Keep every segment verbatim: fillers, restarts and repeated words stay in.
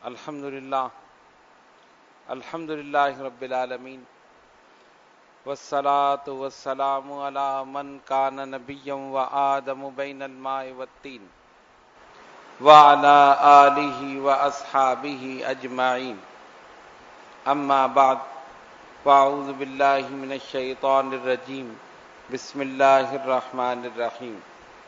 الحمدللہ الحمدللہ رب العالمین والصلاة والسلام علی من کان نبیا و آدم بین الماء والطین وعلی آلہ و اصحابہ اجمعین اما بعد فاعوذ باللہ من الشیطان الرجیم بسم اللہ الرحمن الرحیم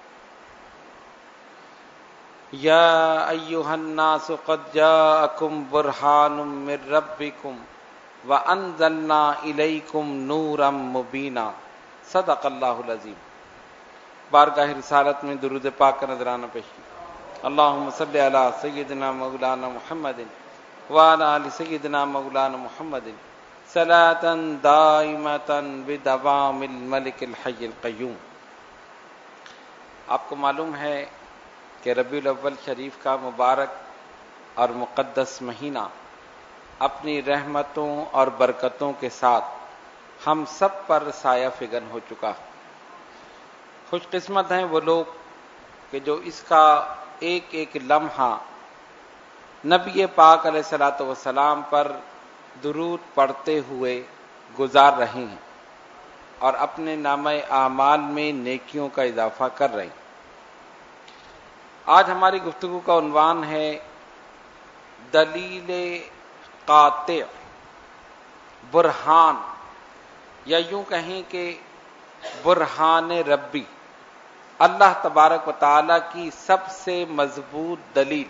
یا ایہا الناس قد جاءکم برہان من ربکم وانزلنا الیکم نورا مبینا صدق اللہ العظیم۔ بارگاہ رسالت میں درود پاک کا نذرانہ پیش کی۔ اللہم صلی علی سیدنا مولانا محمد وعلی آل سیدنا مولانا محمد صلاۃ دائمۃ بدوام الملک الحی القیوم۔ آپ کو معلوم ہے کہ ربیع الاول شریف کا مبارک اور مقدس مہینہ اپنی رحمتوں اور برکتوں کے ساتھ ہم سب پر سایہ فگن ہو چکا۔ خوش قسمت ہیں وہ لوگ کہ جو اس کا ایک ایک لمحہ نبی پاک علیہ الصلوۃ والسلام پر درود پڑھتے ہوئے گزار رہے ہیں اور اپنے نامہ اعمال میں نیکیوں کا اضافہ کر رہے ہیں۔ آج ہماری گفتگو کا عنوان ہے دلیل قاطع، برہان، یا یوں کہیں کہ برہان ربی، اللہ تبارک و تعالی کی سب سے مضبوط دلیل۔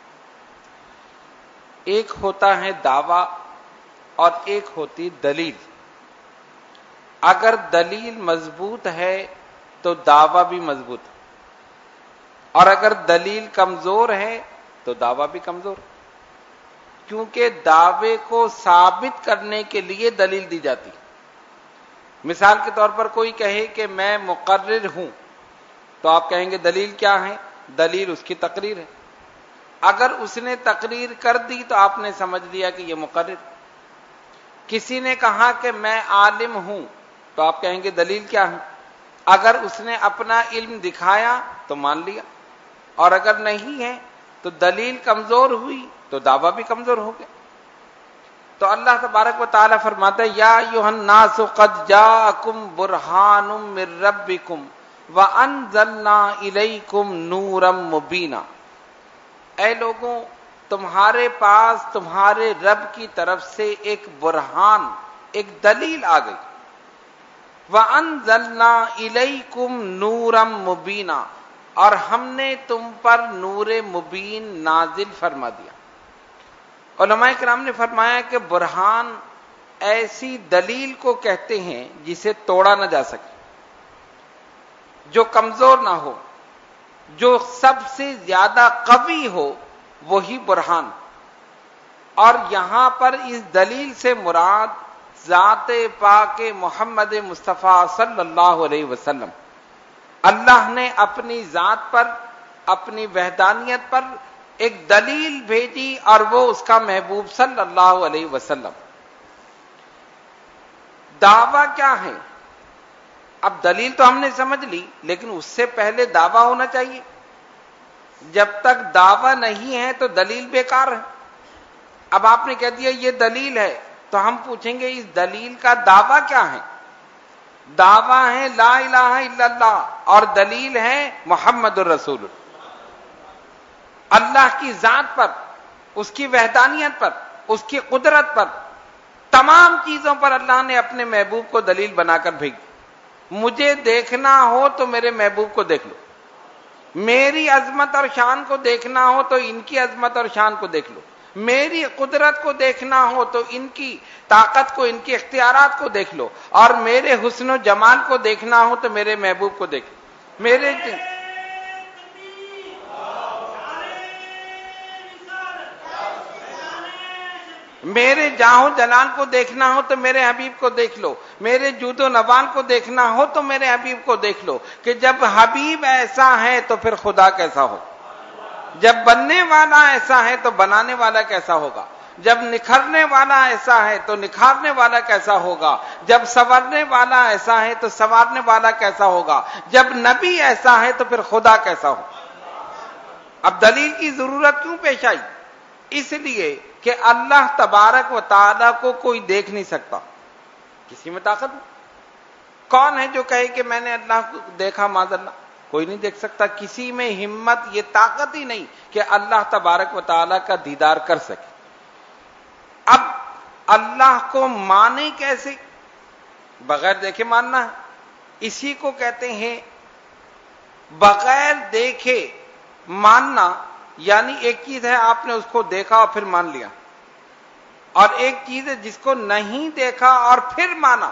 ایک ہوتا ہے دعویٰ اور ایک ہوتی دلیل۔ اگر دلیل مضبوط ہے تو دعویٰ بھی مضبوط ہے، اور اگر دلیل کمزور ہے تو دعویٰ بھی کمزور، کیونکہ دعوے کو ثابت کرنے کے لیے دلیل دی جاتی۔ مثال کے طور پر کوئی کہے کہ میں مقرر ہوں تو آپ کہیں گے دلیل کیا ہے؟ دلیل اس کی تقریر ہے۔ اگر اس نے تقریر کر دی تو آپ نے سمجھ لیا کہ یہ مقرر۔ کسی نے کہا کہ میں عالم ہوں تو آپ کہیں گے دلیل کیا ہے؟ اگر اس نے اپنا علم دکھایا تو مان لیا، اور اگر نہیں ہے تو دلیل کمزور ہوئی تو دعویٰ بھی کمزور ہو گیا۔ تو اللہ تبارک و تعالیٰ فرماتا ہے یا ایھا الناس قد جاءکم برہان من ربکم وانزلنا الیکم نورا مبینا۔ اے لوگوں، تمہارے پاس تمہارے رب کی طرف سے ایک برہان، ایک دلیل آ گئی۔ وانزلنا الیکم نورا مبینا، اور ہم نے تم پر نور مبین نازل فرما دیا۔ علماء کرام نے فرمایا کہ برہان ایسی دلیل کو کہتے ہیں جسے توڑا نہ جا سکے، جو کمزور نہ ہو، جو سب سے زیادہ قوی ہو، وہی برہان۔ اور یہاں پر اس دلیل سے مراد ذات پاک محمد مصطفیٰ صلی اللہ علیہ وسلم۔ اللہ نے اپنی ذات پر، اپنی وحدانیت پر ایک دلیل بھیجی، اور وہ اس کا محبوب صلی اللہ علیہ وسلم۔ دعویٰ کیا ہے؟ اب دلیل تو ہم نے سمجھ لی، لیکن اس سے پہلے دعویٰ ہونا چاہیے۔ جب تک دعویٰ نہیں ہے تو دلیل بیکار ہے۔ اب آپ نے کہہ دیا یہ دلیل ہے، تو ہم پوچھیں گے اس دلیل کا دعویٰ کیا ہے؟ دعویٰ ہے لا الہ الا اللہ، اور دلیل ہے محمد الرسول اللہ۔ اللہ کی ذات پر، اس کی وحدانیت پر، اس کی قدرت پر، تمام چیزوں پر اللہ نے اپنے محبوب کو دلیل بنا کر بھیجی۔ مجھے دیکھنا ہو تو میرے محبوب کو دیکھ لو، میری عظمت اور شان کو دیکھنا ہو تو ان کی عظمت اور شان کو دیکھ لو، میری قدرت کو دیکھنا ہو تو ان کی طاقت کو، ان کے اختیارات کو دیکھ لو، اور میرے حسن و جمال کو دیکھنا ہو تو میرے محبوب کو دیکھ لو۔ میرے میرے جاہ و جلال کو دیکھنا ہو تو میرے حبیب کو دیکھ لو، میرے جود و نوال کو دیکھنا ہو تو میرے حبیب کو دیکھ لو۔ کہ جب حبیب ایسا ہے تو پھر خدا کیسا ہو؟ جب بننے والا ایسا ہے تو بنانے والا کیسا ہوگا؟ جب نکھرنے والا ایسا ہے تو نکھارنے والا کیسا ہوگا؟ جب سنورنے والا ایسا ہے تو سنوارنے والا کیسا ہوگا؟ جب نبی ایسا ہے تو پھر خدا کیسا ہوگا؟ اب دلیل کی ضرورت کیوں پیش آئی؟ اس لیے کہ اللہ تبارک و تعالیٰ کو کوئی دیکھ نہیں سکتا. کسی میں طاقت نہیں. کون ہے جو کہے کہ میں نے اللہ کو دیکھا؟ معاذ اللہ کوئی نہیں دیکھ سکتا. کسی میں ہمت، یہ طاقت ہی نہیں کہ اللہ تبارک و تعالیٰ کا دیدار کر سکے. اب اللہ کو مانے کیسے؟ بغیر دیکھے ماننا ہے. اسی کو کہتے ہیں بغیر دیکھے ماننا. یعنی ایک چیز ہے آپ نے اس کو دیکھا اور پھر مان لیا، اور ایک چیز ہے جس کو نہیں دیکھا اور پھر مانا.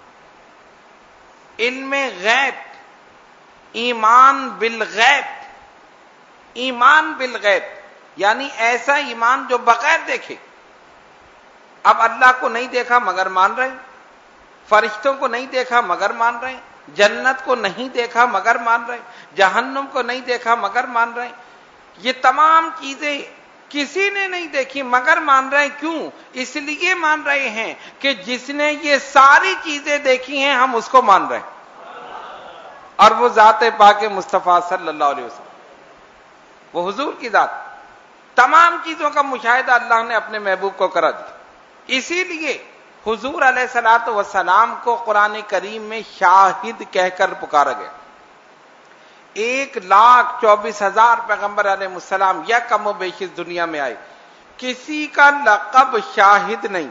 علم غیب، ایمان بالغیب. ایمان بالغیب یعنی ایسا ایمان جو بغیر دیکھے. اب اللہ کو نہیں دیکھا مگر مان رہے ہیں، فرشتوں کو نہیں دیکھا مگر مان رہے ہیں، جنت کو نہیں دیکھا مگر مان رہے ہیں، جہنم کو نہیں دیکھا مگر مان رہے ہیں. یہ تمام چیزیں کسی نے نہیں دیکھی مگر مان رہے ہیں. کیوں؟ اس لیے مان رہے ہیں کہ جس نے یہ ساری چیزیں دیکھی ہیں ہم اس کو مان رہے ہیں، اور وہ ذات پاک مصطفیٰ صلی اللہ علیہ وسلم، وہ حضور کی ذات. تمام چیزوں کا مشاہدہ اللہ نے اپنے محبوب کو کرا دیا. اسی لیے حضور علیہ الصلوۃ والسلام کو قرآن کریم میں شاہد کہہ کر پکارا گیا. ایک لاکھ چوبیس ہزار پیغمبر علیہ السلام یا کم و بیش اس دنیا میں آئے، کسی کا لقب شاہد نہیں.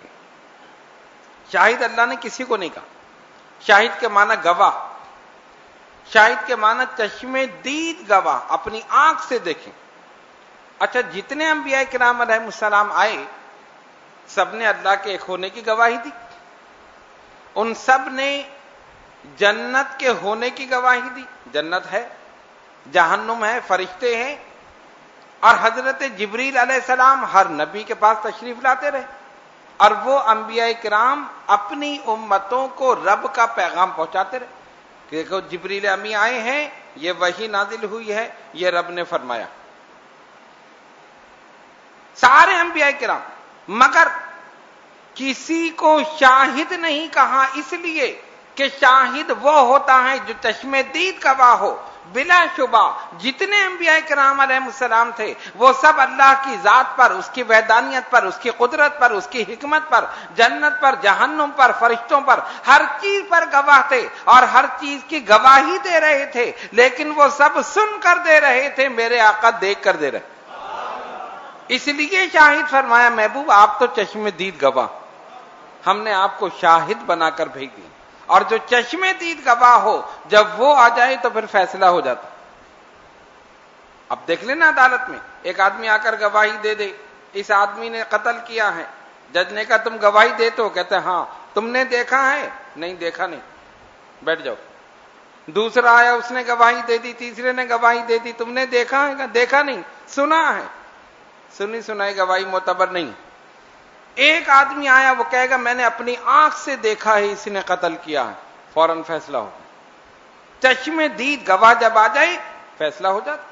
شاہد اللہ نے کسی کو نہیں کہا. شاہد کے معنی گواہ، شاہد کے معنی چشم دید گواہ، اپنی آنکھ سے دیکھیں. اچھا جتنے انبیاء کرام علیہ السلام آئے سب نے اللہ کے ایک ہونے کی گواہی دی. ان سب نے جنت کے ہونے کی گواہی دی. جنت ہے، جہنم ہے، فرشتے ہیں، اور حضرت جبریل علیہ السلام ہر نبی کے پاس تشریف لاتے رہے، اور وہ انبیاء کرام اپنی امتوں کو رب کا پیغام پہنچاتے رہے کہ دیکھو جبریل امی آئے ہیں، یہ وحی نازل ہوئی ہے، یہ رب نے فرمایا. سارے انبیاء کرام. مگر کسی کو شاہد نہیں کہا، اس لیے کہ شاہد وہ ہوتا ہے جو چشم دید گواہ ہو. بلا شبہ جتنے انبیاء کرام علیہ السلام تھے وہ سب اللہ کی ذات پر، اس کی وحدانیت پر، اس کی قدرت پر، اس کی حکمت پر، جنت پر، جہنم پر، فرشتوں پر، ہر چیز پر گواہ تھے اور ہر چیز کی گواہی دے رہے تھے. لیکن وہ سب سن کر دے رہے تھے، میرے آقا دیکھ کر دے رہے. اس لیے شاہد فرمایا محبوب آپ تو چشم دید گواہ، ہم نے آپ کو شاہد بنا کر بھیج دی. اور جو چشم دید گواہ ہو جب وہ آ جائے تو پھر فیصلہ ہو جاتا. اب دیکھ لینا عدالت میں ایک آدمی آ کر گواہی دے دے اس آدمی نے قتل کیا ہے. جج نے کہا تم گواہی دیتے ہو؟ کہتے ہیں ہاں. تم نے دیکھا ہے؟ نہیں دیکھا نہیں. بیٹھ جاؤ. دوسرا آیا اس نے گواہی دے دی، تیسرے نے گواہی دے دی. تم نے دیکھا ہے؟ دیکھا نہیں. سنا ہے؟ سنی سنائی گواہی معتبر نہیں. ایک آدمی آیا وہ کہے گا میں نے اپنی آنکھ سے دیکھا ہے اس نے قتل کیا ہے، فوراً فیصلہ ہو. چشم دید گواہ جب آ جائے فیصلہ ہو جاتا.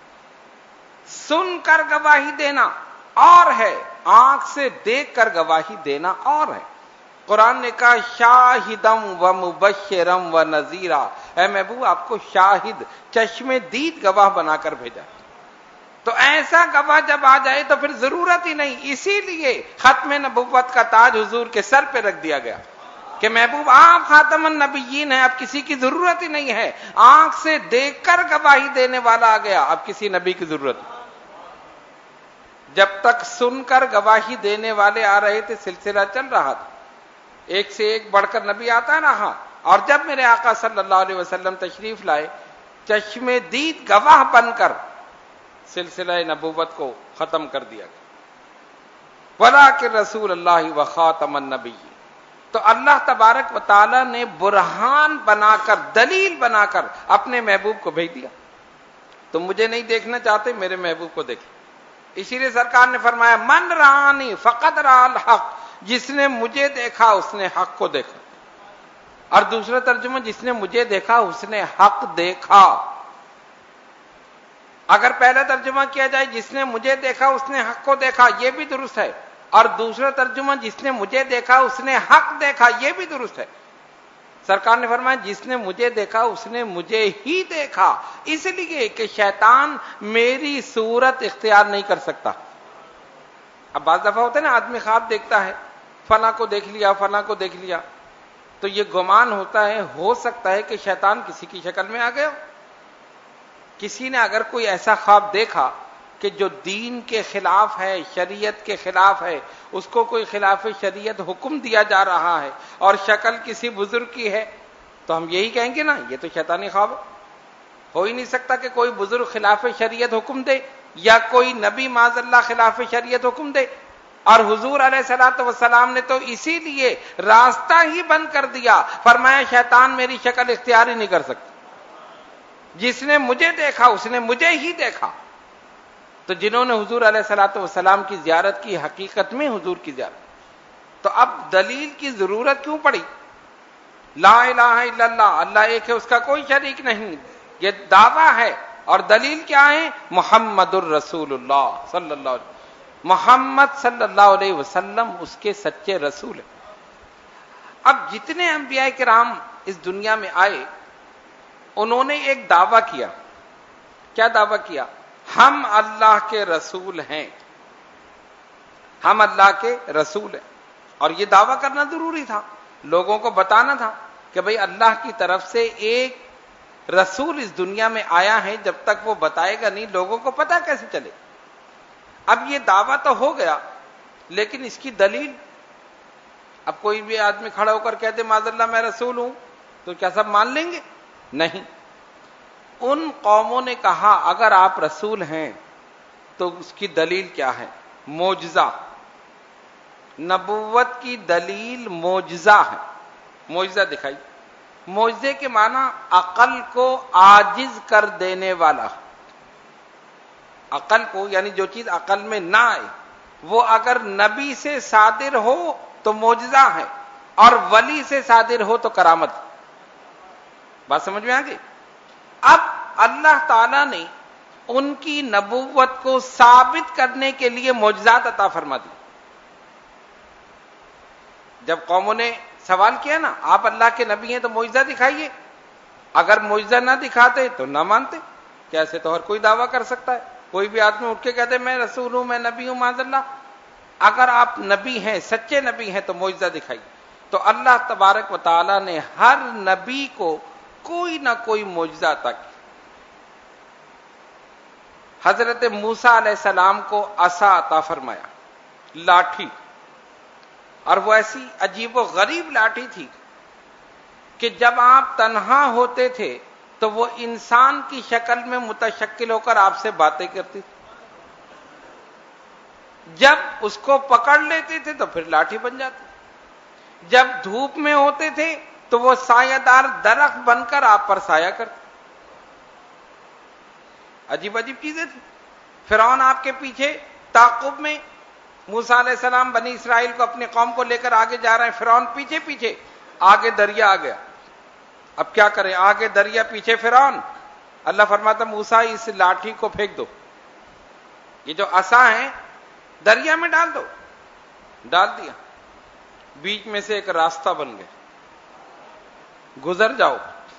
سن کر گواہی دینا اور ہے، آنکھ سے دیکھ کر گواہی دینا اور ہے. قرآن نے کہا شاہدم و مبشرم و نذیرا، اے محبوب آپ کو شاہد چشم دید گواہ بنا کر بھیجا. تو ایسا گواہ جب آ جائے تو پھر ضرورت ہی نہیں. اسی لیے ختم نبوت کا تاج حضور کے سر پہ رکھ دیا گیا کہ محبوب آپ خاتم النبیین ہیں، اب کسی کی ضرورت ہی نہیں ہے. آنکھ سے دیکھ کر گواہی دینے والا آ گیا، اب کسی نبی کی ضرورت نہیں. جب تک سن کر گواہی دینے والے آ رہے تھے سلسلہ چل رہا تھا، ایک سے ایک بڑھ کر نبی آتا رہا. اور جب میرے آقا صلی اللہ علیہ وسلم تشریف لائے چشم دید گواہ بن کر سلسلہ نبوت کو ختم کر دیا گیا. وَلَٰكِن رسول اللہ وخاتم النبی. تو اللہ تبارک و تعالی نے برہان بنا کر، دلیل بنا کر اپنے محبوب کو بھیج دیا. تم مجھے نہیں دیکھنا چاہتے، میرے محبوب کو دیکھ. اسی لیے سرکار نے فرمایا من رآنی فقد رأى الحق، جس نے مجھے دیکھا اس نے حق کو دیکھا. اور دوسرا ترجمہ جس نے مجھے دیکھا اس نے حق دیکھا. اگر پہلا ترجمہ کیا جائے جس نے مجھے دیکھا اس نے حق کو دیکھا، یہ بھی درست ہے. اور دوسرا ترجمہ جس نے مجھے دیکھا اس نے حق دیکھا، یہ بھی درست ہے. سرکار نے فرمایا جس نے مجھے دیکھا اس نے مجھے ہی دیکھا، اس لیے کہ شیطان میری صورت اختیار نہیں کر سکتا. اب بعض دفعہ ہوتا ہے نا آدمی خواب دیکھتا ہے فلاں کو دیکھ لیا فلاں کو دیکھ لیا تو یہ گمان ہوتا ہے ہو سکتا ہے کہ شیطان کسی کی شکل میں آ گیا ہو. کسی نے اگر کوئی ایسا خواب دیکھا کہ جو دین کے خلاف ہے شریعت کے خلاف ہے اس کو کوئی خلاف شریعت حکم دیا جا رہا ہے اور شکل کسی بزرگ کی ہے تو ہم یہی کہیں گے نا یہ تو شیطانی خواب ہے. ہو ہی نہیں سکتا کہ کوئی بزرگ خلاف شریعت حکم دے یا کوئی نبی معاذ اللہ خلاف شریعت حکم دے. اور حضور علیہ الصلوۃ والسلام نے تو اسی لیے راستہ ہی بند کر دیا, فرمایا شیطان میری شکل اختیار ہی نہیں کر سکتا, جس نے مجھے دیکھا اس نے مجھے ہی دیکھا. تو جنہوں نے حضور علیہ الصلوۃ والسلام کی زیارت کی حقیقت میں حضور کی زیارت, تو اب دلیل کی ضرورت کیوں پڑی؟ لا الہ الا اللہ, اللہ ایک ہے اس کا کوئی شریک نہیں, یہ دعویٰ ہے. اور دلیل کیا ہے؟ محمد الرسول اللہ صلی اللہ علیہ وسلم, محمد صلی اللہ علیہ وسلم اس کے سچے رسول ہیں. اب جتنے انبیاء کرام اس دنیا میں آئے انہوں نے ایک دعویٰ کیا. کیا دعویٰ کیا؟ ہم اللہ کے رسول ہیں, ہم اللہ کے رسول ہیں. اور یہ دعویٰ کرنا ضروری تھا, لوگوں کو بتانا تھا کہ بھئی اللہ کی طرف سے ایک رسول اس دنیا میں آیا ہے, جب تک وہ بتائے گا نہیں لوگوں کو پتہ کیسے چلے. اب یہ دعویٰ تو ہو گیا لیکن اس کی دلیل, اب کوئی بھی آدمی کھڑا ہو کر کہتے معاذ اللہ میں رسول ہوں تو کیا سب مان لیں گے؟ نہیں. ان قوموں نے کہا اگر آپ رسول ہیں تو اس کی دلیل کیا ہے؟ معجزہ. نبوت کی دلیل معجزہ ہے, معجزہ دکھائی. معجزے کے معنی عقل کو عاجز کر دینے والا. عقل کو یعنی جو چیز عقل میں نہ آئے وہ اگر نبی سے صادر ہو تو معجزہ ہے اور ولی سے صادر ہو تو کرامت. بات سمجھ میں آ گئی؟ اب اللہ تعالی نے ان کی نبوت کو ثابت کرنے کے لیے معجزات عطا فرما دی. جب قوموں نے سوال کیا نا آپ اللہ کے نبی ہیں تو معجزہ دکھائیے, اگر معجزہ نہ دکھاتے تو نہ مانتے. کیسے تو ہر کوئی دعویٰ کر سکتا ہے, کوئی بھی آدمی اٹھ کے کہتے میں رسول ہوں میں نبی ہوں معاذ اللہ. اگر آپ نبی ہیں سچے نبی ہیں تو معجزہ دکھائیے. تو اللہ تبارک و تعالی نے ہر نبی کو کوئی نہ کوئی معجزہ عطا کیا. حضرت موسیٰ علیہ السلام کو عصا عطا فرمایا, لاٹھی, اور وہ ایسی عجیب و غریب لاٹھی تھی کہ جب آپ تنہا ہوتے تھے تو وہ انسان کی شکل میں متشکل ہو کر آپ سے باتیں کرتی تھی, جب اس کو پکڑ لیتے تھے تو پھر لاٹھی بن جاتی, جب دھوپ میں ہوتے تھے تو وہ سایہ دار درخت بن کر آپ پر سایہ کرتے. عجیب عجیب چیزیں تھیں. فرعون آپ کے پیچھے تعقب میں, موسیٰ علیہ السلام بنی اسرائیل کو اپنی قوم کو لے کر آگے جا رہے ہیں, فرعون پیچھے پیچھے, آگے دریا آ گیا. اب کیا کریں, آگے دریا پیچھے فرعون. اللہ فرماتا موسیٰ اس لاٹھی کو پھینک دو, یہ جو عصا ہے دریا میں ڈال دو. ڈال دیا, بیچ میں سے ایک راستہ بن گیا, گزر جاؤ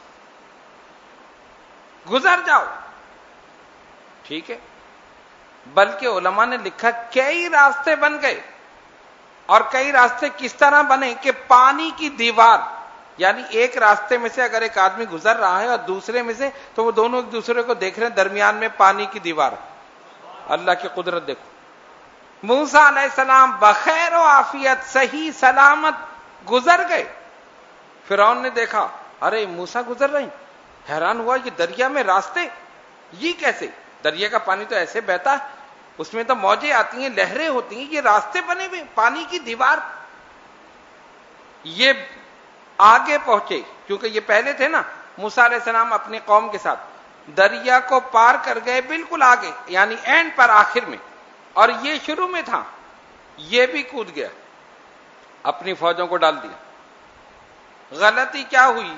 گزر جاؤ. ٹھیک ہے, بلکہ علماء نے لکھا کئی راستے بن گئے, اور کئی راستے کس طرح بنے کہ پانی کی دیوار, یعنی ایک راستے میں سے اگر ایک آدمی گزر رہا ہے اور دوسرے میں سے تو وہ دونوں ایک دوسرے کو دیکھ رہے ہیں, درمیان میں پانی کی دیوار. اللہ کی قدرت دیکھو. موسیٰ علیہ السلام بخیر و عافیت صحیح سلامت گزر گئے. فرعون نے دیکھا ارے موسیٰ گزر رہے ہیں, حیران ہوا یہ دریا میں راستے, یہ کیسے؟ دریا کا پانی تو ایسے بہتا ہے, اس میں تو موجیں آتی ہیں لہریں ہوتی ہیں, یہ راستے بنے ہوئے پانی کی دیوار. یہ آگے پہنچے کیونکہ یہ پہلے تھے نا موسیٰ علیہ السلام اپنی قوم کے ساتھ, دریا کو پار کر گئے بالکل آگے یعنی اینڈ پر آخر میں, اور یہ شروع میں تھا, یہ بھی کود گیا, اپنی فوجوں کو ڈال دیا. غلطی کیا ہوئی؟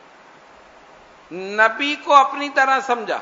نبی کو اپنی طرح سمجھا,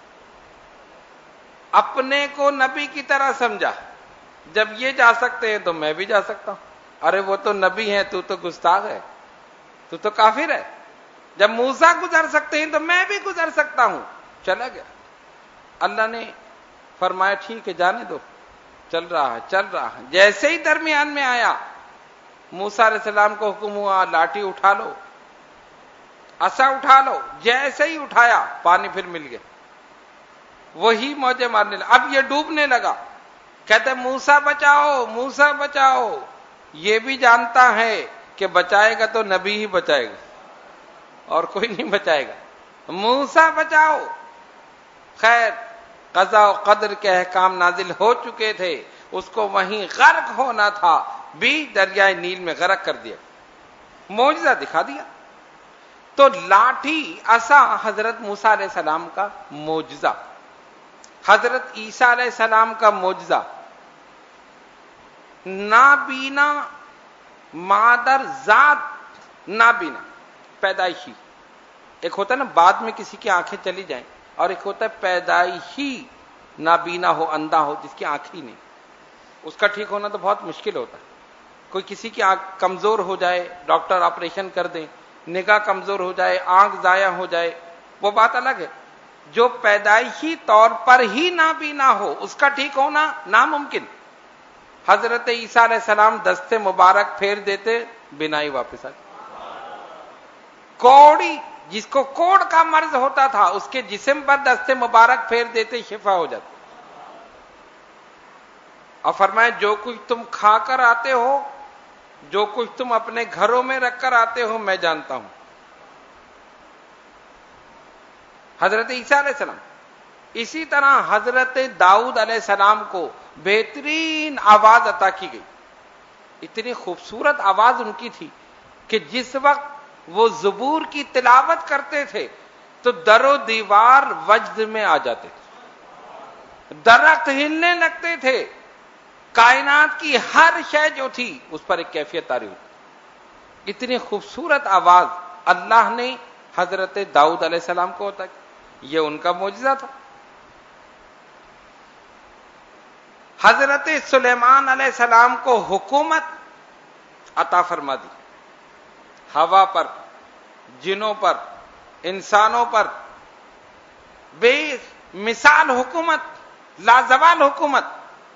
اپنے کو نبی کی طرح سمجھا. جب یہ جا سکتے ہیں تو میں بھی جا سکتا ہوں. ارے وہ تو نبی ہیں, تو تو گستاخ ہے, تو تو کافر ہے. جب موسیٰ گزر سکتے ہیں تو میں بھی گزر سکتا ہوں. چلا گیا. اللہ نے فرمایا ٹھیک ہے جانے دو, چل رہا ہے چل رہا ہے جیسے ہی درمیان میں آیا موسیٰ علیہ السلام کو حکم ہوا لاٹھی اٹھا لو، عصا اٹھا لو، جیسے ہی اٹھایا پانی پھر مل گیا، وہی موجیں مارنے لگا، اب یہ ڈوبنے لگا، کہتے موسیٰ بچاؤ موسیٰ بچاؤ، یہ بھی جانتا ہے کہ بچائے گا تو نبی ہی بچائے گا اور کوئی نہیں بچائے گا، موسیٰ بچاؤ۔ خیر قضاء و قدر کے احکام نازل ہو چکے تھے، اس کو وہیں غرق ہونا تھا، بھی دریائے نیل میں غرق کر دیا، معجزہ دکھا دیا۔ تو لاٹھی عصا حضرت موسیٰ علیہ السلام کا معجزہ، حضرت عیسیٰ علیہ السلام کا معجزہ، نابینا مادر ذات نابینا پیدائشی، ایک ہوتا ہے نا بعد میں کسی کی آنکھیں چلی جائیں، اور ایک ہوتا ہے پیدائشی نابینا ہو اندھا ہو جس کی آنکھ ہی نہیں، اس کا ٹھیک ہونا تو بہت مشکل ہوتا ہے۔ کوئی کسی کی آنکھ کمزور ہو جائے ڈاکٹر آپریشن کر دیں، نگاہ کمزور ہو جائے، آنکھ ضائع ہو جائے، وہ بات الگ ہے۔ جو پیدائشی طور پر ہی نابینا ہو اس کا ٹھیک ہونا ناممکن۔ حضرت عیسیٰ علیہ السلام دستے مبارک پھیر دیتے، بینائی واپس آ جاتی۔ کوڑی جس کو کوڑ کا مرض ہوتا تھا اس کے جسم پر دستے مبارک پھیر دیتے، شفا ہو جاتی۔ اور فرمایا جو کچھ تم کھا کر آتے ہو، جو کچھ تم اپنے گھروں میں رکھ کر آتے ہو، میں جانتا ہوں۔ حضرت عیسیٰ علیہ السلام، اسی طرح حضرت داؤد علیہ السلام کو بہترین آواز عطا کی گئی، اتنی خوبصورت آواز ان کی تھی کہ جس وقت وہ زبور کی تلاوت کرتے تھے تو در و دیوار وجد میں آ جاتے تھے، درخت ہلنے لگتے تھے، کائنات کی ہر شے جو تھی اس پر ایک کیفیت طاری ہوتی۔ اتنی خوبصورت آواز اللہ نے حضرت داؤد علیہ السلام کو عطا کی، یہ ان کا معجزہ تھا۔ حضرت سلیمان علیہ السلام کو حکومت عطا فرما دی، ہوا پر، جنوں پر، انسانوں پر، بے مثال حکومت، لازوال حکومت۔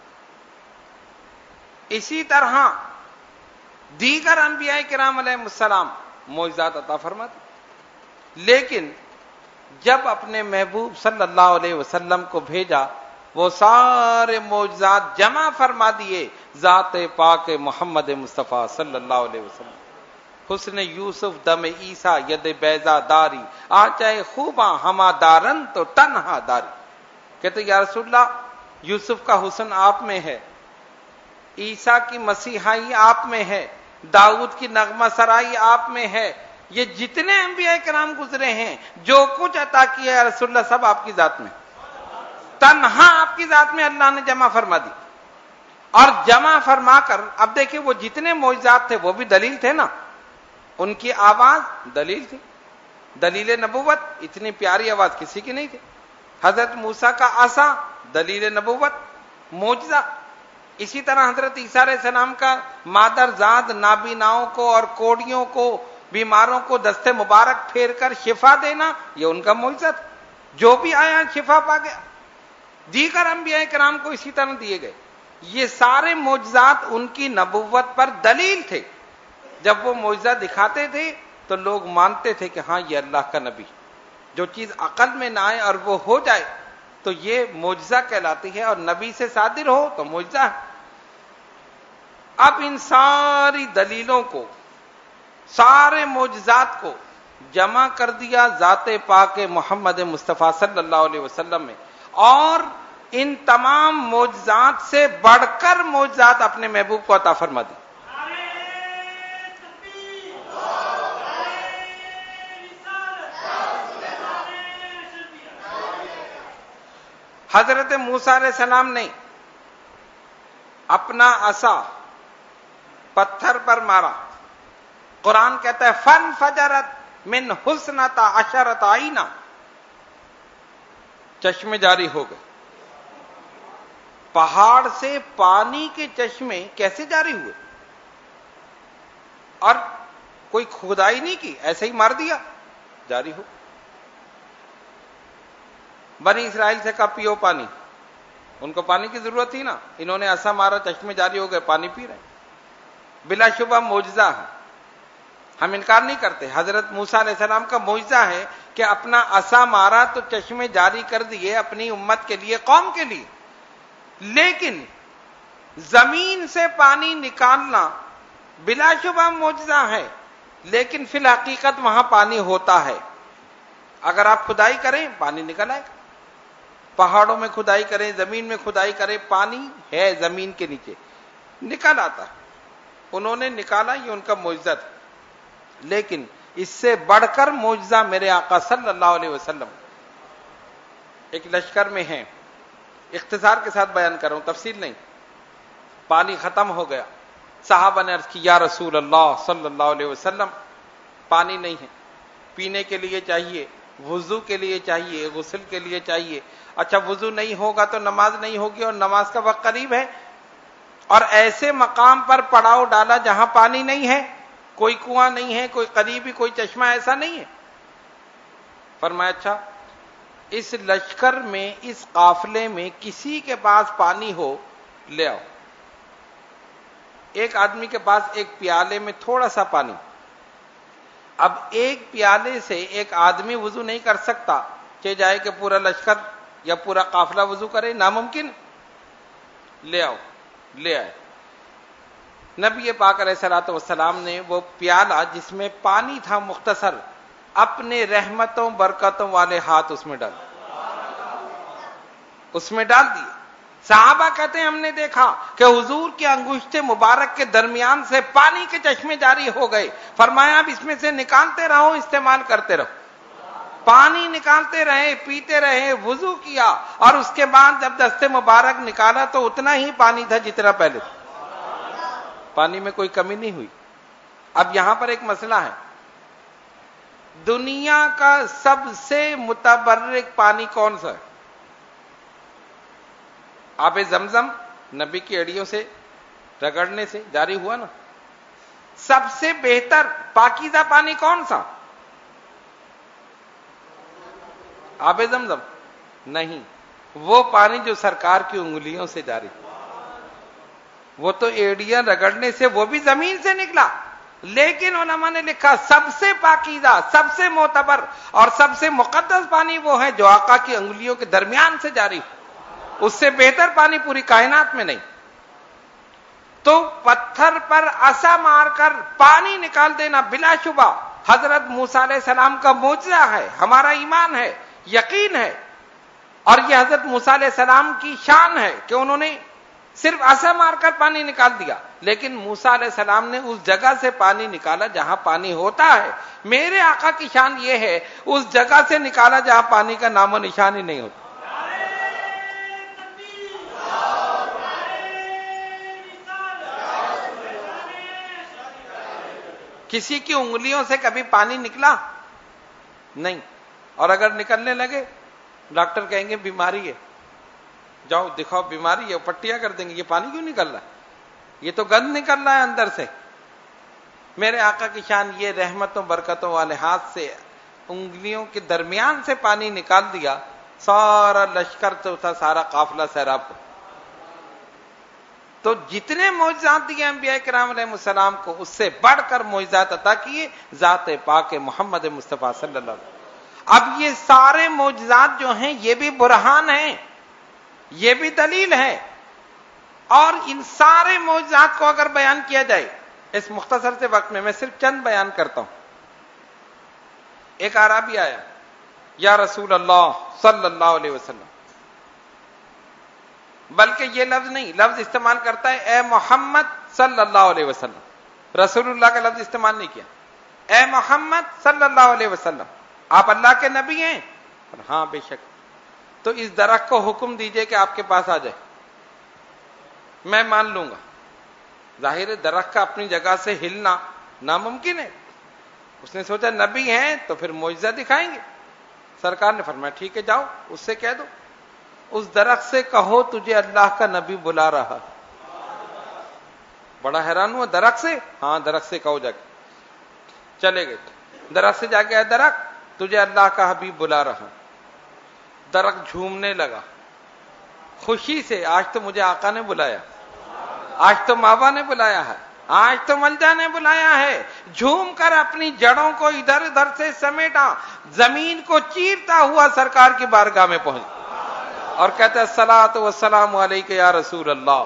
اسی طرح دیگر انبیاء کرام علیہ السلام معجزات عطا فرماتے، لیکن جب اپنے محبوب صلی اللہ علیہ وسلم کو بھیجا وہ سارے معجزات جمع فرما دیے ذات پاک محمد مصطفیٰ صلی اللہ علیہ وسلم۔ حسن یوسف دم عیسیٰ ید بیضا داری، آنچہ خوباں ہما دارن تو تنہا داری۔ کہتے یا رسول اللہ یوسف کا حسن آپ میں ہے، عیسیٰ کی مسیحائی آپ میں ہے، داؤد کی نغمہ سرائی آپ میں ہے، یہ جتنے انبیاء کرام گزرے ہیں جو کچھ عطا کیا ہے رسول اللہ سب آپ کی ذات میں، تنہا آپ کی ذات میں اللہ نے جمع فرما دی۔ اور جمع فرما کر اب دیکھیں وہ جتنے معجزات تھے وہ بھی دلیل تھے نا، ان کی آواز دلیل تھی، دلیل نبوت، اتنی پیاری آواز کسی کی نہیں تھی۔ حضرت موسیٰ کا عصا دلیل نبوت، معجزہ۔ اسی طرح حضرت عیسیٰ علیہ السلام کا مادر ذات نابیناؤں کو اور کوڑیوں کو، بیماروں کو دستے مبارک پھیر کر شفا دینا، یہ ان کا معجزہ تھا، جو بھی آیا شفا پا گیا۔ دیگر انبیاء کرام کو اسی طرح دیے گئے، یہ سارے معجزات ان کی نبوت پر دلیل تھے۔ جب وہ معجزہ دکھاتے تھے تو لوگ مانتے تھے کہ ہاں یہ اللہ کا نبی، جو چیز عقل میں نہ آئے اور وہ ہو جائے تو یہ معجزہ کہلاتی ہے، اور نبی سے صادر ہو تو معجزہ ہے۔ اب ان ساری دلیلوں کو، سارے معجزات کو جمع کر دیا ذات پاک محمد مصطفیٰ صلی اللہ علیہ وسلم میں، اور ان تمام معجزات سے بڑھ کر معجزات اپنے محبوب کو عطا فرما دی۔ حضرت موسیٰ علیہ السلام نے اپنا عصا پتھر پر مارا، قرآن کہتا ہے فن فجرت من حسنتا عشرت عینا، چشمے جاری ہو گئے۔ پہاڑ سے پانی کے چشمے کیسے جاری ہوئے؟ اور کوئی کھدائی نہیں کی، ایسے ہی مار دیا، جاری ہو۔ بنی اسرائیل سے کہا پیو پانی، ان کو پانی کی ضرورت تھی نا, انہوں نے عصا مارا, چشمے جاری ہو گئے, پانی پی رہے ہیں. بلا شبہ معجزہ ہے, ہم انکار نہیں کرتے. حضرت موسیٰ علیہ السلام کا معجزہ ہے کہ اپنا عصا مارا تو چشمے جاری کر دیے اپنی امت کے لیے, قوم کے لیے. لیکن زمین سے پانی نکالنا بلا شبہ معجزہ ہے, لیکن فی الحقیقت وہاں پانی ہوتا ہے. اگر آپ کھدائی کریں پانی نکل آئے گا, پہاڑوں میں کھدائی کریں, زمین میں کھدائی کریں, پانی ہے زمین کے نیچے, نکل آتا ہے. انہوں نے نکالا, یہ ان کا معجزہ تھا. لیکن اس سے بڑھ کر معجزہ میرے آقا صلی اللہ علیہ وسلم ایک لشکر میں ہیں. اختصار کے ساتھ بیان کر رہا ہوں, تفصیل نہیں. پانی ختم ہو گیا, صحابہ نے عرض کی یا رسول اللہ صلی اللہ علیہ وسلم پانی نہیں ہے, پینے کے لیے چاہیے, وضو کے لیے چاہیے, غسل کے لیے چاہیے. اچھا وضو نہیں ہوگا تو نماز نہیں ہوگی, اور نماز کا وقت قریب ہے, اور ایسے مقام پر پڑاؤ ڈالا جہاں پانی نہیں ہے, کوئی کنواں نہیں ہے, کوئی قریبی کوئی چشمہ ایسا نہیں ہے. فرمایا اچھا اس لشکر میں, اس قافلے میں کسی کے پاس پانی ہو لے آؤ. ایک آدمی کے پاس ایک پیالے میں تھوڑا سا پانی. اب ایک پیالے سے ایک آدمی وضو نہیں کر سکتا کہ جائے کہ پورا لشکر یا پورا قافلہ وضو کرے, ناممکن. لے آؤ, لے آئے. نبی پاک علیہ الصلوۃ والسلام نے وہ پیالہ جس میں پانی تھا مختصر, اپنے رحمتوں برکتوں والے ہاتھ اس میں ڈال اس میں ڈال دیے. صحابہ کہتے ہیں ہم نے دیکھا کہ حضور کے انگشت مبارک کے درمیان سے پانی کے چشمے جاری ہو گئے. فرمایا اب اس میں سے نکالتے رہو, استعمال کرتے رہو. پانی نکالتے رہے, پیتے رہے, وضو کیا, اور اس کے بعد جب دست مبارک نکالا تو اتنا ہی پانی تھا جتنا پہلے تھا. پانی میں کوئی کمی نہیں ہوئی. اب یہاں پر ایک مسئلہ ہے, دنیا کا سب سے متبرک پانی کون سا ہے؟ آب زمزم نبی کی ایڑیوں سے رگڑنے سے جاری ہوا نا. سب سے بہتر پاکیزہ پانی کون سا؟ آب زمزم نہیں, وہ پانی جو سرکار کی انگلیوں سے جاری, وہ تو ایڑیاں رگڑنے سے, وہ بھی زمین سے نکلا. لیکن علماء نے لکھا سب سے پاکیزہ, سب سے معتبر اور سب سے مقدس پانی وہ ہے جو آقا کی انگلیوں کے درمیان سے جاری ہو. اس سے بہتر پانی پوری کائنات میں نہیں. تو پتھر پر عصا مار کر پانی نکال دینا بلا شبہ حضرت موسیٰ علیہ السلام کا معجزہ ہے, ہمارا ایمان ہے, یقین ہے. اور یہ حضرت موسیٰ علیہ السلام کی شان ہے کہ انہوں نے صرف عصا مار کر پانی نکال دیا. لیکن موسیٰ علیہ السلام نے اس جگہ سے پانی نکالا جہاں پانی ہوتا ہے. میرے آقا کی شان یہ ہے اس جگہ سے نکالا جہاں پانی کا نام و نشان ہی نہیں ہوتا. کسی کی انگلیوں سے کبھی پانی نکلا نہیں, اور اگر نکلنے لگے ڈاکٹر کہیں گے بیماری ہے, جاؤ دکھاؤ بیماری ہے, پٹیاں کر دیں گے. یہ پانی کیوں نکل رہا ہے؟ یہ تو گند نکل رہا ہے اندر سے. میرے آقا کی شان یہ, رحمتوں برکتوں والے ہاتھ سے انگلیوں کے درمیان سے پانی نکال دیا, سارا لشکر تو تھا, سارا قافلہ سیراب ہو. تو جتنے معجزات دیے انبیاء کرام علیہ السلام کو, اس سے بڑھ کر معجزات عطا کیے ذات پاک محمد مصطفیٰ صلی اللہ علیہ وسلم. اب یہ سارے معجزات جو ہیں یہ بھی برہان ہیں, یہ بھی دلیل ہے. اور ان سارے معجزات کو اگر بیان کیا جائے اس مختصر سے وقت میں, میں صرف چند بیان کرتا ہوں. ایک اعرابی آیا, یا رسول اللہ صلی اللہ علیہ وسلم, بلکہ یہ لفظ نہیں, لفظ استعمال کرتا ہے اے محمد صلی اللہ علیہ وسلم. رسول اللہ کا لفظ استعمال نہیں کیا. اے محمد صلی اللہ علیہ وسلم, آپ اللہ کے نبی ہیں؟ ہاں بے شک. تو اس درخت کو حکم دیجئے کہ آپ کے پاس آ جائے, میں مان لوں گا. ظاہر درخت کا اپنی جگہ سے ہلنا ناممکن ہے. اس نے سوچا نبی ہیں تو پھر معجزہ دکھائیں گے. سرکار نے فرمایا ٹھیک ہے جاؤ اس سے کہہ دو, اس درخت سے کہو تجھے اللہ کا نبی بلا رہا. بڑا حیران ہوا, درخت سے؟ ہاں درخت سے کہو. جا کے چلے گئے, درخت سے جا کے, درخت تجھے اللہ کا حبیب بلا رہا. درخت جھومنے لگا, خوشی سے آج تو مجھے آقا نے بلایا، آج تو ماوا نے بلایا ہے، آج تو ملجا نے بلایا ہے، جھوم کر اپنی جڑوں کو ادھر ادھر سے سمیٹا، زمین کو چیرتا ہوا سرکار کی بارگاہ میں پہنچ اور کہتا ہے الصلاۃ والسلام علیک یا رسول اللہ۔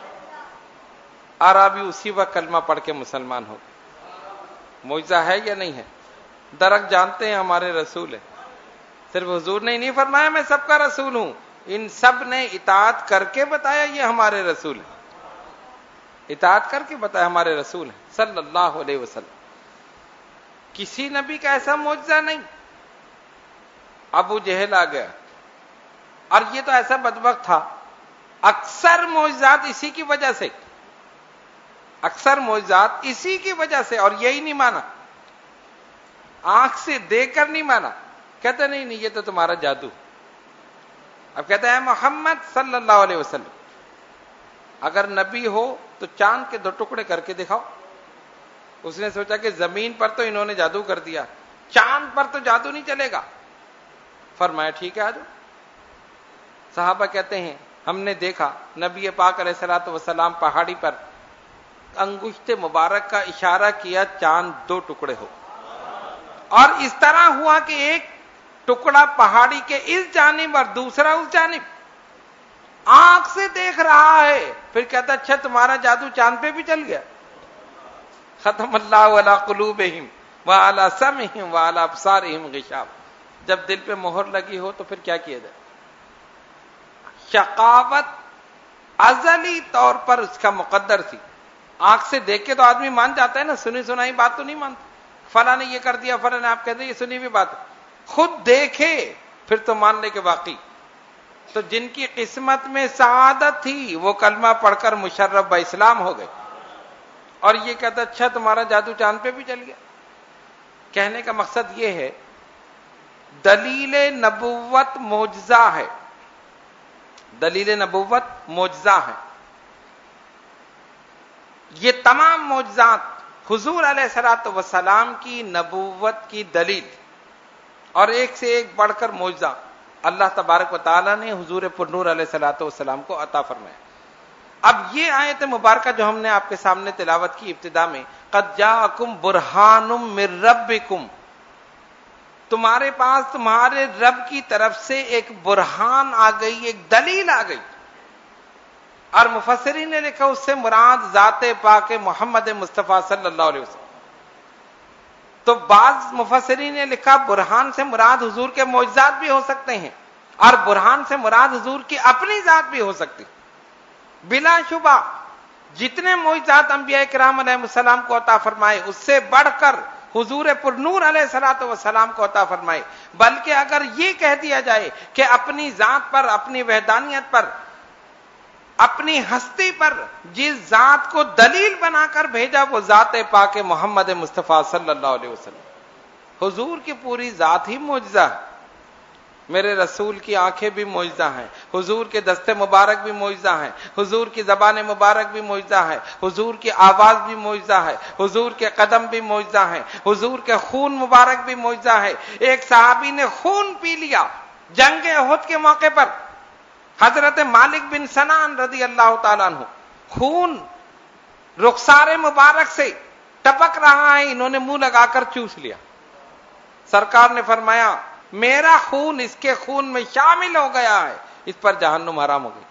عربی اسی وقت کلمہ پڑھ کے مسلمان ہو گئے۔ معجزہ ہے یا نہیں ہے؟ درک جانتے ہیں ہمارے رسول ہے، صرف حضور نے نہیں فرمایا میں سب کا رسول ہوں، ان سب نے اطاعت کر کے بتایا یہ ہمارے رسول ہے، اطاعت کر کے بتایا ہمارے رسول ہے صلی اللہ علیہ وسلم۔ کسی نبی کا ایسا معجزہ نہیں۔ ابو جہل آ گیا، اور یہ تو ایسا بدبخت تھا، اکثر معجزات اسی کی وجہ سے، اکثر معجزات اسی کی وجہ سے، اور یہی نہیں مانا، آنکھ سے دیکھ کر نہیں مانا، کہتے نہیں نہیں یہ تو تمہارا جادو۔ اب کہتا ہے محمد صلی اللہ علیہ وسلم اگر نبی ہو تو چاند کے دو ٹکڑے کر کے دکھاؤ۔ اس نے سوچا کہ زمین پر تو انہوں نے جادو کر دیا، چاند پر تو جادو نہیں چلے گا۔ فرمایا ٹھیک ہے آجو۔ صحابہ کہتے ہیں ہم نے دیکھا نبی پاک علیہ الصلوۃ والسلام پہاڑی پر انگشت مبارک کا اشارہ کیا، چاند دو ٹکڑے ہو، اور اس طرح ہوا کہ ایک ٹکڑا پہاڑی کے اس جانب اور دوسرا اس جانب، آنکھ سے دیکھ رہا ہے۔ پھر کہتا اچھا تمہارا جادو چاند پہ بھی چل گیا۔ ختم اللہ علی قلوبہم وعلی سمعہم وعلی ابصارہم غشاوہ۔ جب دل پہ مہر لگی ہو تو پھر کیا کیا جائے؟ شقاوت ازلی طور پر اس کا مقدر تھی۔ آنکھ سے دیکھ کے تو آدمی مان جاتا ہے نا، سنی سنائی بات تو نہیں مانتا، فلاں نے یہ کر دیا، فلاں نے، آپ کہتے ہیں یہ سنی ہوئی بات، خود دیکھے پھر تو مان لے کہ واقعی۔ تو جن کی قسمت میں سعادت تھی وہ کلمہ پڑھ کر مشرف با اسلام ہو گئے، اور یہ کہتا اچھا تمہارا جادو چاند پہ بھی چل گیا۔ کہنے کا مقصد یہ ہے دلیل نبوت معجزہ ہے، دلیل نبوت معجزہ ہے۔ یہ تمام معجزات حضور علیہ الصلوۃ والسلام کی نبوت کی دلیل، اور ایک سے ایک بڑھ کر معجزہ اللہ تبارک و تعالیٰ نے حضور پرنور علیہ الصلوۃ والسلام کو عطا فرمایا۔ اب یہ آیت مبارکہ جو ہم نے آپ کے سامنے تلاوت کی ابتدا میں، قد جاءکم برہان من ربکم، تمہارے پاس تمہارے رب کی طرف سے ایک برہان آ گئی، ایک دلیل آ گئی، اور مفسرین نے لکھا اس سے مراد ذات پاک محمد مصطفیٰ صلی اللہ علیہ وسلم۔ تو بعض مفسرین نے لکھا برہان سے مراد حضور کے معجزات بھی ہو سکتے ہیں، اور برہان سے مراد حضور کی اپنی ذات بھی ہو سکتی۔ بلا شبہ جتنے معجزات انبیاء کرام علیہ السلام کو عطا فرمائے اس سے بڑھ کر حضور پرنور علیہ الصلوۃ والسلام کو عطا فرمائے۔ بلکہ اگر یہ کہہ دیا جائے کہ اپنی ذات پر، اپنی وحدانیت پر، اپنی ہستی پر جس ذات کو دلیل بنا کر بھیجا وہ ذات پاک محمد مصطفیٰ صلی اللہ علیہ وسلم۔ حضور کی پوری ذات ہی معجزہ ہے۔ میرے رسول کی آنکھیں بھی معجزہ ہیں، حضور کے دست مبارک بھی معجزہ ہیں، حضور کی زبان مبارک بھی معجزہ ہے، حضور کی آواز بھی معجزہ ہے، حضور کے قدم بھی معجزہ ہیں، حضور کے خون مبارک بھی معجزہ ہے۔ ایک صحابی نے خون پی لیا جنگ احد کے موقع پر، حضرت مالک بن سنان رضی اللہ تعالیٰ عنہ، خون رخسار مبارک سے ٹپک رہا ہے، انہوں نے منہ لگا کر چوس لیا۔ سرکار نے فرمایا میرا خون اس کے خون میں شامل ہو گیا ہے، اس پر جہنم حرام ہو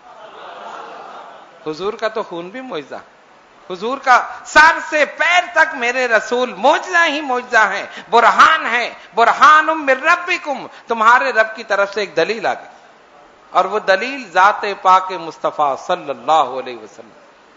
گئی۔ حضور کا تو خون بھی معجزہ، حضور کا سر سے پیر تک میرے رسول معجزہ ہی معجزہ ہیں، برہان ہے، برہان من ربکم، تمہارے رب کی طرف سے ایک دلیل آ گئی، اور وہ دلیل ذات پاک مصطفیٰ صلی اللہ علیہ وسلم،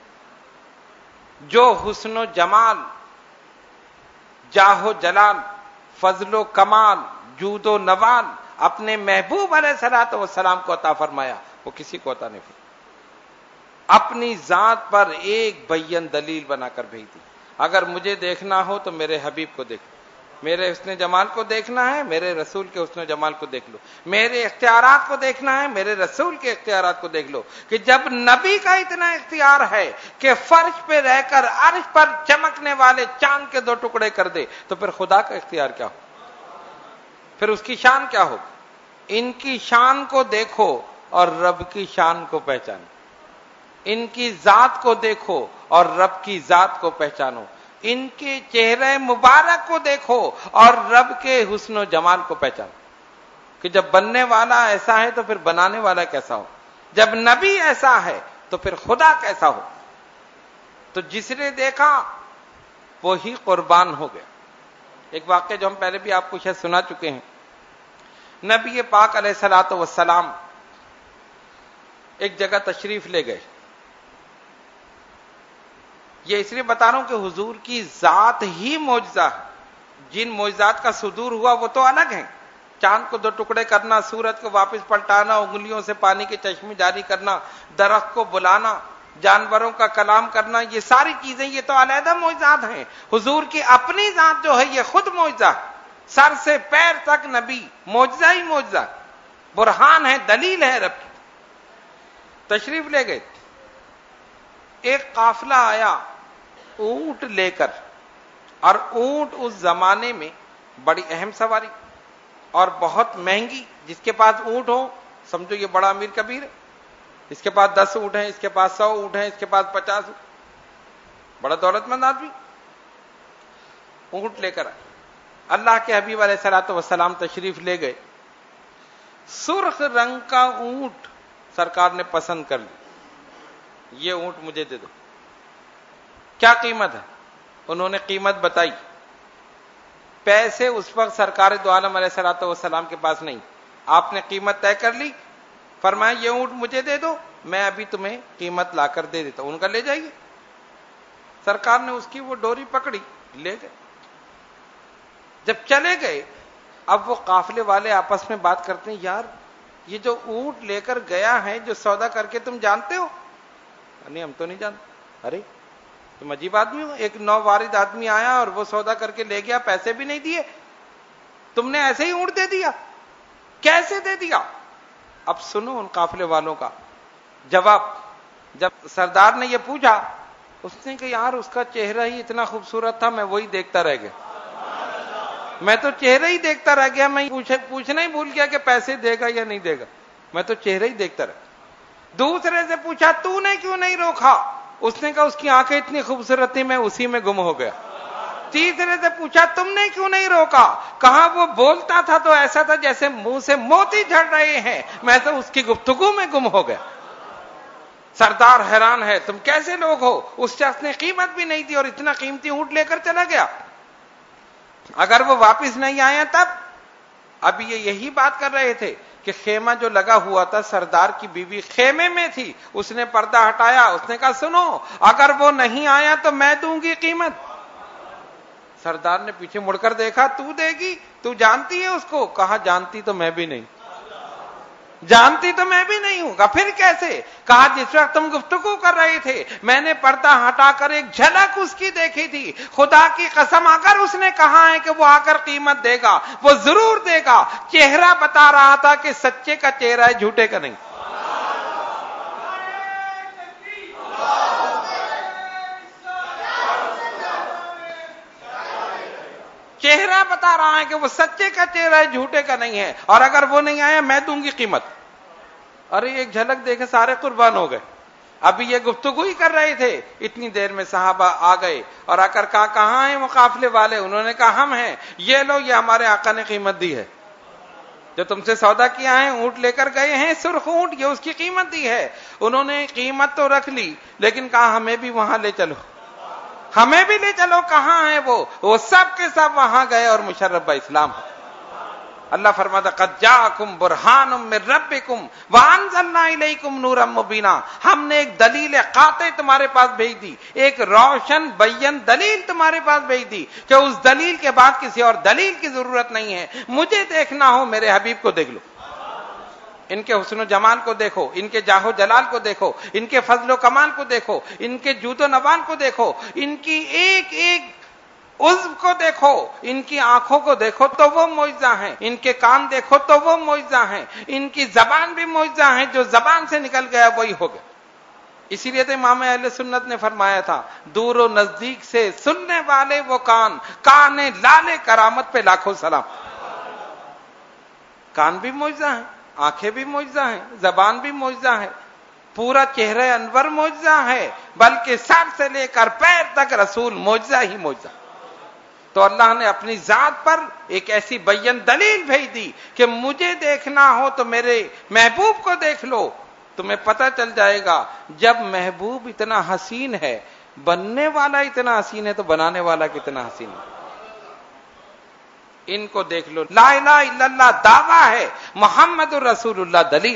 جو حسن و جمال، جاہ و جلال، فضل و کمال، جود و نوال اپنے محبوب علیہ الصلوۃ والسلام کو عطا فرمایا، وہ کسی کو عطا نہیں فرمایا۔ اپنی ذات پر ایک بین دلیل بنا کر بھیج دی۔ اگر مجھے دیکھنا ہو تو میرے حبیب کو دیکھ، میرے حسن جمال کو دیکھنا ہے میرے رسول کے حسن جمال کو دیکھ لو، میرے اختیارات کو دیکھنا ہے میرے رسول کے اختیارات کو دیکھ لو۔ کہ جب نبی کا اتنا اختیار ہے کہ فرش پہ رہ کر عرش پر چمکنے والے چاند کے دو ٹکڑے کر دے، تو پھر خدا کا اختیار کیا ہو، پھر اس کی شان کیا ہوگی؟ ان کی شان کو دیکھو، اور رب کی شان کو پہچانو، ان کی ذات کو دیکھو اور رب کی ذات کو پہچانو، ان کے چہرے مبارک کو دیکھو اور رب کے حسن و جمال کو پہچانو، کہ جب بننے والا ایسا ہے تو پھر بنانے والا کیسا ہو، جب نبی ایسا ہے تو پھر خدا کیسا ہو۔ تو جس نے دیکھا وہی قربان ہو گیا۔ ایک واقعہ جو ہم پہلے بھی آپ کو شاید سنا چکے ہیں، نبی پاک علیہ الصلوۃ والسلام ایک جگہ تشریف لے گئے۔ یہ اس لیے بتا رہا ہوں کہ حضور کی ذات ہی معجزہ ہے، جن معجزات کا صدور ہوا وہ تو الگ ہیں، چاند کو دو ٹکڑے کرنا، سورج کو واپس پلٹانا، انگلیوں سے پانی کے چشمے جاری کرنا، درخت کو بلانا، جانوروں کا کلام کرنا، یہ ساری چیزیں یہ تو علیحدہ معجزات ہیں۔ حضور کی اپنی ذات جو ہے یہ خود معجزہ ہے، سر سے پیر تک نبی معجزہ ہی معجزہ، برہان ہے، دلیل ہے رب کی۔ تشریف لے گئے، ایک قافلہ آیا اونٹ لے کر، اور اونٹ اس زمانے میں بڑی اہم سواری اور بہت مہنگی، جس کے پاس اونٹ ہو سمجھو یہ بڑا امیر کبیر ہے، اس کے پاس دس اونٹ ہیں، اس کے پاس سو اونٹ ہیں، اس کے پاس پچاس، بڑا دولت مند آدمی اونٹ لے کر آئے۔ اللہ کے حبیب علیہ الصلوۃ والسلام تشریف لے گئے، سرخ رنگ کا اونٹ سرکار نے پسند کر لی، یہ اونٹ مجھے دے دو۔ کیا قیمت ہے؟ انہوں نے قیمت بتائی۔ پیسے اس وقت سرکار دو عالم علیہ الصلوۃ والسلام کے پاس نہیں، آپ نے قیمت طے کر لی، فرمایا یہ اونٹ مجھے دے دو، میں ابھی تمہیں قیمت لا کر دے دیتا ہوں، ان کا لے جائیے۔ سرکار نے اس کی وہ ڈوری پکڑی، لے گئے۔ جب چلے گئے، اب وہ قافلے والے آپس میں بات کرتے ہیں، یار یہ جو اونٹ لے کر گیا ہے جو سودا کر کے تم جانتے ہو؟ نہیں ہم تو نہیں جانتے۔ ارے تم عجیب آدمی ہو، ایک نو وارد آدمی آیا اور وہ سودا کر کے لے گیا، پیسے بھی نہیں دیے، تم نے ایسے ہی اونٹ دے دیا، کیسے دے دیا؟ اب سنو ان قافلے والوں کا جواب۔ جب سردار نے یہ پوچھا، اس نے کہا یار اس کا چہرہ ہی اتنا خوبصورت تھا، میں وہی دیکھتا رہ گیا، میں تو چہرہ ہی دیکھتا رہ گیا، میں پوچھنا ہی بھول گیا کہ پیسے دے گا یا نہیں دے گا، میں تو چہرہ ہی دیکھتا رہ۔ دوسرے سے پوچھا تو نے کیوں نہیں روکا؟ اس نے کہا اس کی آنکھیں اتنی خوبصورت تھی میں اسی میں گم ہو گیا۔ تیسرے سے پوچھا تم نے کیوں نہیں روکا؟ کہا وہ بولتا تھا تو ایسا تھا جیسے منہ سے موتی جھڑ رہے ہیں، میں تو اس کی گفتگو میں گم ہو گیا۔ سردار حیران ہے، تم کیسے لوگ ہو؟ اس شخص نے قیمت بھی نہیں دی اور اتنا قیمتی اونٹ لے کر چلا گیا۔ اگر وہ واپس نہیں آیا تب؟ ابھی یہ یہی بات کر رہے تھے کہ خیمہ جو لگا ہوا تھا، سردار کی بیوی خیمے میں تھی، اس نے پردہ ہٹایا، اس نے کہا سنو اگر وہ نہیں آیا تو میں دوں گی قیمت۔ سردار نے پیچھے مڑ کر دیکھا، تو دے گی؟ تو جانتی ہے اس کو؟ کہا جانتی تو میں بھی نہیں، جانتی تو میں بھی نہیں ہوں۔ پھر کیسے؟ کہا جس وقت تم گفتگو کر رہے تھے میں نے پردہ ہٹا کر ایک جھلک اس کی دیکھی تھی، خدا کی قسم اگر اس نے کہا ہے کہ وہ آ کر قیمت دے گا وہ ضرور دے گا، چہرہ بتا رہا تھا کہ سچے کا چہرہ ہے، جھوٹے کا نہیں۔ چہرہ بتا رہا ہے کہ وہ سچے کا چہرہ ہے، جھوٹے کا نہیں ہے، اور اگر وہ نہیں آیا میں دوں گی قیمت۔ ارے ایک جھلک دیکھے سارے قربان ہو گئے۔ ابھی یہ گفتگو ہی کر رہے تھے، اتنی دیر میں صحابہ آ گئے اور آ کر کہا کہاں ہیں وہ قافلے والے؟ انہوں نے کہا ہم ہیں، یہ لو یہ ہمارے آقا نے قیمت دی ہے، جو تم سے سودا کیا ہے اونٹ لے کر گئے ہیں، سرخ اونٹ، یہ اس کی قیمت دی ہے۔ انہوں نے قیمت تو رکھ لی لیکن کہا ہمیں بھی وہاں لے چلو، ہمیں بھی لے چلو، کہاں ہیں وہ؟ وہ سب کے سب وہاں گئے اور مشرف اسلام۔ اللہ فرماتا قد جاءکم برہان من ربکم وانزلنا الیکم نورا مبینا، ہم نے ایک دلیل قاطع تمہارے پاس بھیج دی، ایک روشن بین دلیل تمہارے پاس بھیج دی کہ اس دلیل کے بعد کسی اور دلیل کی ضرورت نہیں ہے۔ مجھے دیکھنا ہو میرے حبیب کو دیکھ لو، ان کے حسن و جمال کو دیکھو، ان کے جاہ و جلال کو دیکھو، ان کے فضل و کمال کو دیکھو، ان کے جود و نوال کو دیکھو، ان کی ایک ایک عضو کو دیکھو، ان کی آنکھوں کو دیکھو تو وہ معجزہ ہیں، ان کے کان دیکھو تو وہ معجزہ ہیں، ان کی زبان بھی معجزہ ہیں، جو زبان سے نکل گیا وہی ہو گیا۔ اسی لیے تو امام اہل سنت نے فرمایا تھا دور و نزدیک سے سننے والے وہ کان، کان لالے کرامت پہ لاکھوں سلام۔ کان بھی معجزہ ہیں، آنکھیں بھی معجزہ ہیں، زبان بھی معجزہ ہے، پورا چہرہ انور معجزہ ہے، بلکہ سر سے لے کر پیر تک رسول معجزہ ہی معجزہ۔ تو اللہ نے اپنی ذات پر ایک ایسی بین دلیل بھیج دی کہ مجھے دیکھنا ہو تو میرے محبوب کو دیکھ لو، تمہیں پتہ چل جائے گا۔ جب محبوب اتنا حسین ہے، بننے والا اتنا حسین ہے، تو بنانے والا کتنا حسین ہے۔ ان کو دیکھ لو، لا الہ الا اللہ دعویٰ ہے، محمد الرسول اللہ دلیل۔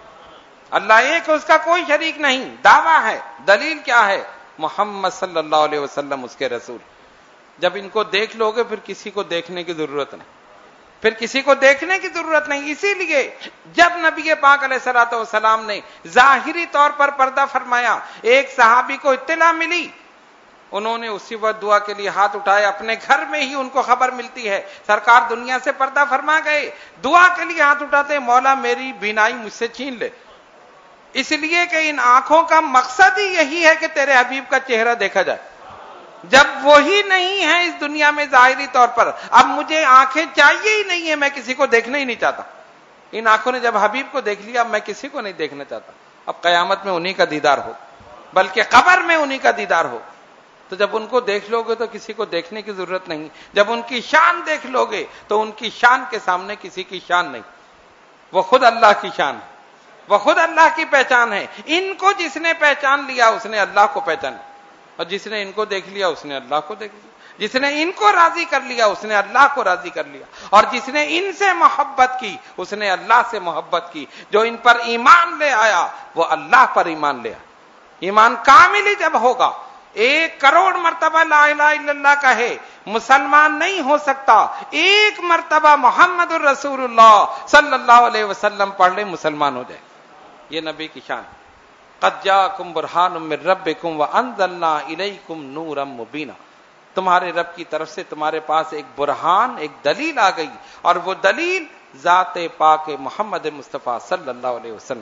اللہ ایک، اس کا کوئی شریک نہیں، دعویٰ ہے۔ دلیل کیا ہے؟ محمد صلی اللہ علیہ وسلم اس کے رسول۔ جب ان کو دیکھ لو گے پھر کسی کو دیکھنے کی ضرورت نہیں، پھر کسی کو دیکھنے کی ضرورت نہیں۔ اسی لیے جب نبی پاک علیہ الصلوۃ والسلام نے ظاہری طور پر پردہ فرمایا، ایک صحابی کو اطلاع ملی، انہوں نے اسی وقت دعا کے لیے ہاتھ اٹھائے، اپنے گھر میں ہی ان کو خبر ملتی ہے سرکار دنیا سے پردہ فرما گئے، دعا کے لیے ہاتھ اٹھاتے، مولا میری بینائی مجھ سے چھین لے، اس لیے کہ ان آنکھوں کا مقصد ہی یہی ہے کہ تیرے حبیب کا چہرہ دیکھا جائے۔ جب وہی نہیں ہے اس دنیا میں ظاہری طور پر، اب مجھے آنکھیں چاہیے ہی نہیں ہے، میں کسی کو دیکھنا ہی نہیں چاہتا۔ ان آنکھوں نے جب حبیب کو دیکھ لیا، اب میں کسی کو نہیں دیکھنا چاہتا۔ اب قیامت میں انہی کا دیدار ہو، بلکہ قبر میں انہی کا دیدار ہو۔ تو جب ان کو دیکھ لو گے تو کسی کو دیکھنے کی ضرورت نہیں، جب ان کی شان دیکھ لو گے تو ان کی شان کے سامنے کسی کی شان نہیں، وہ خود اللہ کی شان ہے، وہ خود اللہ کی پہچان ہے۔ ان کو جس نے پہچان لیا اس نے اللہ کو پہچانا، اور جس نے ان کو دیکھ لیا اس نے اللہ کو دیکھ لیا، جس نے ان کو راضی کر لیا اس نے اللہ کو راضی کر لیا، اور جس نے ان سے محبت کی اس نے اللہ سے محبت کی۔ جو ان پر ایمان لے آیا وہ اللہ پر ایمان لے آیا۔ ایمان کامل ہی جب ہوگا، ایک کروڑ مرتبہ لا الہ الا اللہ کہے مسلمان نہیں ہو سکتا، ایک مرتبہ محمد الرسول اللہ صلی اللہ علیہ وسلم پڑھ لے مسلمان ہو جائے۔ یہ نبی کی شان۔ قد جاءکم برہان من ربکم وانزلنا الیکم نورا مبینا، تمہارے رب کی طرف سے تمہارے پاس ایک برہان، ایک دلیل آ گئی، اور وہ دلیل ذات پاک محمد مصطفیٰ صلی اللہ علیہ وسلم۔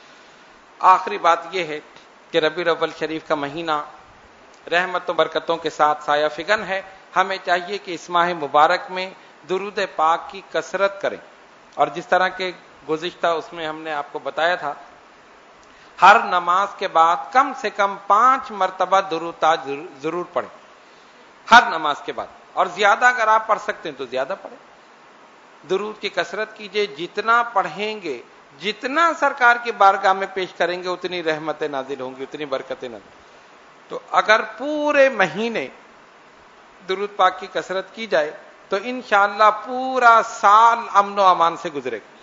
آخری بات یہ ہے کہ ربیع الاول شریف کا مہینہ رحمت و برکتوں کے ساتھ سایہ فگن ہے۔ ہمیں چاہیے کہ اس ماہ مبارک میں درود پاک کی کثرت کریں، اور جس طرح کے گزشتہ اس میں ہم نے آپ کو بتایا تھا، ہر نماز کے بعد کم سے کم پانچ مرتبہ درود تاج ضرور پڑھیں، ہر نماز کے بعد، اور زیادہ اگر آپ پڑھ سکتے ہیں تو زیادہ پڑھیں۔ درود کی کثرت کیجئے، جتنا پڑھیں گے، جتنا سرکار کی بارگاہ میں پیش کریں گے، اتنی رحمتیں نازل ہوں گی، اتنی برکتیں نازل۔ تو اگر پورے مہینے درود پاک کی کثرت کی جائے تو انشاءاللہ پورا سال امن و امان سے گزرے گا۔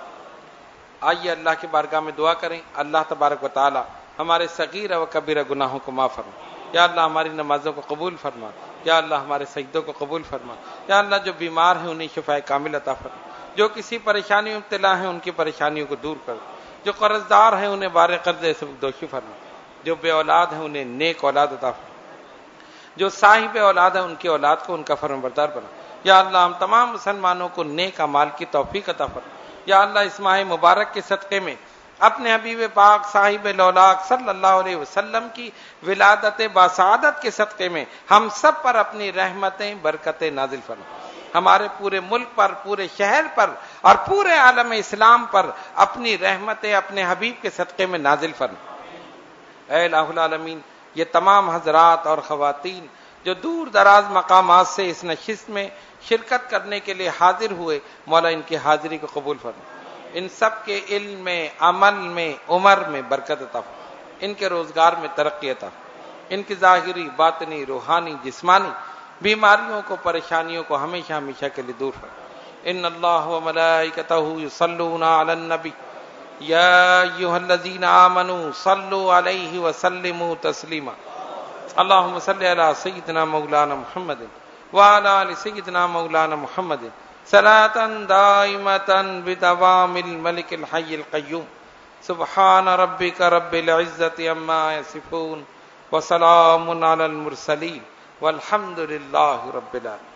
آئیے اللہ کی بارگاہ میں دعا کریں، اللہ تبارک و تعالی ہمارے صغیر و کبیرہ گناہوں کو معاف فرما۔ یا اللہ ہماری نمازوں کو قبول فرما، یا اللہ ہمارے سجدوں کو قبول فرما، یا اللہ جو بیمار ہیں انہیں شفاء کامل عطا فرما، جو کسی پریشانی میں مبتلا ہیں ان کی پریشانیوں کو دور کر، جو قرض دار ہیں انہیں بار قرض سے دوشی فرما، جو بے اولاد ہیں انہیں نیک اولاد عطا فرما، جو صاحب اولاد ہیں ان کی اولاد کو ان کا فرمانبردار بنا۔ یا اللہ ہم تمام مسلمانوں کو نیک اعمال کی توفیق عطا فرما۔ یا اللہ اس ماہ مبارک کے صدقے میں اپنے حبیب پاک صاحب الاولاق صلی اللہ علیہ وسلم کی ولادت باسعادت کے صدقے میں ہم سب پر اپنی رحمتیں برکتیں نازل فرما، ہمارے پورے ملک پر، پورے شہر پر اور پورے عالم اسلام پر اپنی رحمتیں اپنے حبیب کے صدقے میں نازل فرما۔ اے الہ العالمین، یہ تمام حضرات اور خواتین جو دور دراز مقامات سے اس نشست میں شرکت کرنے کے لیے حاضر ہوئے، مولا ان کی حاضری کو قبول فرما، ان سب کے علم میں، عمل میں، عمر میں برکت عطا فرما، ان کے روزگار میں ترقی عطا فرما، ان کی ظاہری، باطنی، روحانی، جسمانی بیماریوں کو، پریشانیوں کو ہمیشہ ہمیشہ کے لیے دور فرما۔ ان اللہ و ملائکتہ یصلون علی النبی یا ایھا الذین آمنوا صلوا علیہ وسلموا تسلیما۔ اللہم صل علی سیدنا مولانا محمد وعلی آل سیدنا مولانا محمد صلاۃ دائمۃ بدوام الملک الحی القیوم۔ سبحان ربک رب العزۃ عما یصفون وسلام علی المرسلین والحمد للہ رب العالمین۔